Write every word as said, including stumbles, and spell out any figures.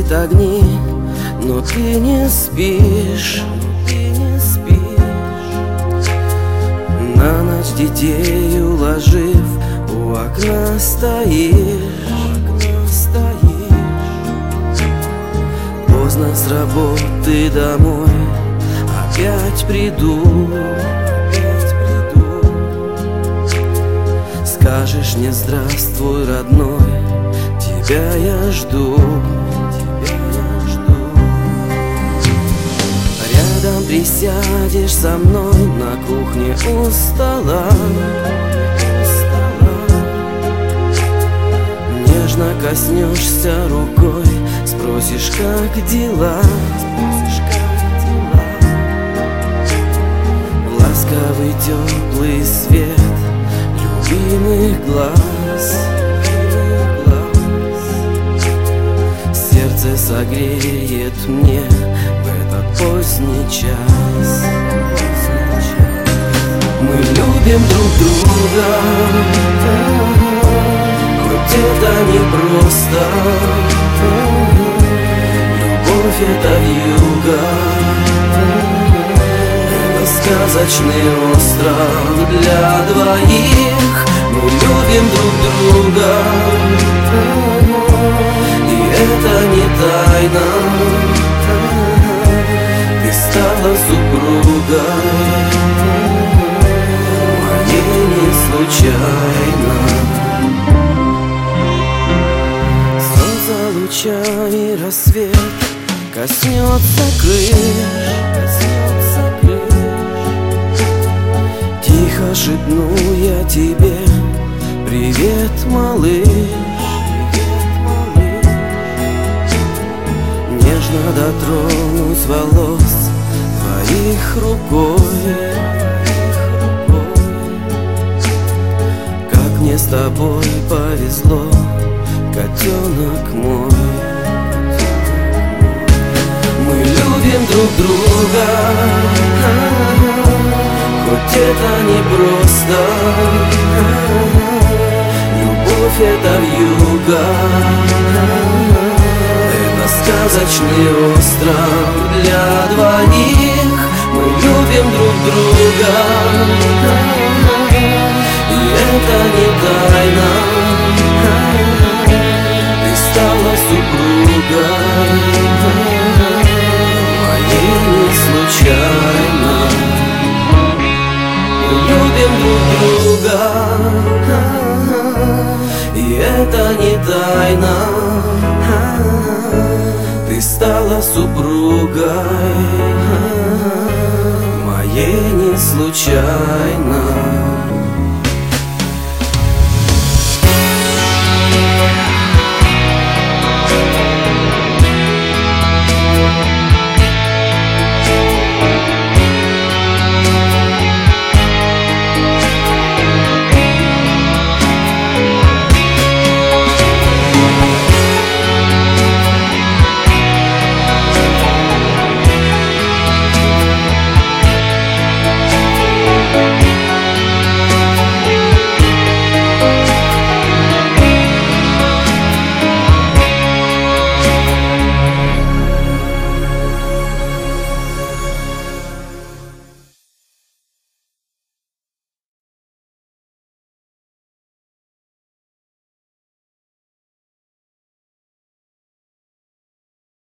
горят огни, но ты не спишь, ты не спишь. На ночь детей уложив, у окна стоишь, у окна стоишь. Поздно с работы домой, опять приду, опять приду. Скажешь мне здравствуй, родной, тебя я жду, тебя я жду. Рядом присядешь со мной на кухне у стола, у стола. Нежно коснешься рукой, спросишь, как дела, спросишь, как дела. Ласковый теплый свет любимых глаз, сердце согреет мне в этот поздний час. Мы любим друг друга, хоть это непросто. Любовь — это вьюга, это сказочный остров для двоих. Мы любим друг друга, это не тайна, ты стала супругой моей не случайно. Солнце лучами рассвет коснется крыш, коснется крыш. Тихо шепну я тебе привет, малыш. Нежно дотронусь волос твоих рукой, как мне с тобой повезло, котенок мой. Мы любим друг друга, хоть это непросто. Любовь — это вьюга, сказочный остров для двоих. Мы любим друг друга, и это не тайна, ты стала супругой моей не случайно. Мы любим друг друга, и это не тайна, ты стала супругой моей не случайно.